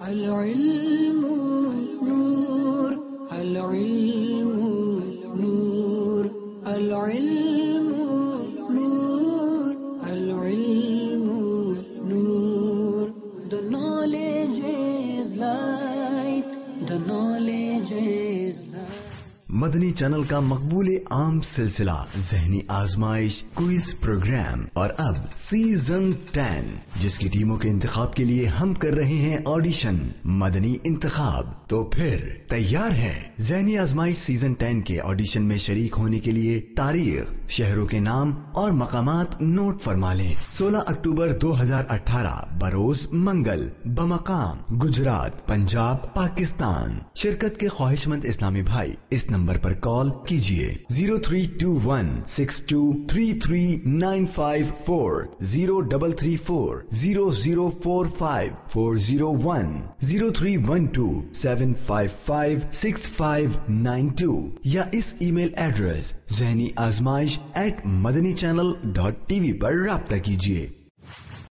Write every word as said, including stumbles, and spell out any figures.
العلم نور العلم نور العلم نور العلم نور The knowledge is light The knowledge is light Madani channel کا مقبول عام سلسلہ ذہنی آزمائش کوئز پروگرام اور اب سیزن ٹین جس کی ٹیموں کے انتخاب کے لیے ہم کر رہے ہیں آڈیشن مدنی انتخاب. تو پھر تیار ہے ذہنی آزمائش سیزن ٹین کے آڈیشن میں شریک ہونے کے لیے تاریخ شہروں کے نام اور مقامات نوٹ فرما لیں. سولہ اکتوبر دو ہزار اٹھارہ بروز منگل بمقام گجرات پنجاب پاکستان. شرکت کے خواہش مند اسلامی بھائی اس نمبر پر کال کیجئے zero three two one six two three three nine five four zero double three four zero zero four five four zero one zero three one two seven five five six five nine two یا اس email address ذہنی آزمائش at Madani channel dot T V پر رابطہ کیجیے.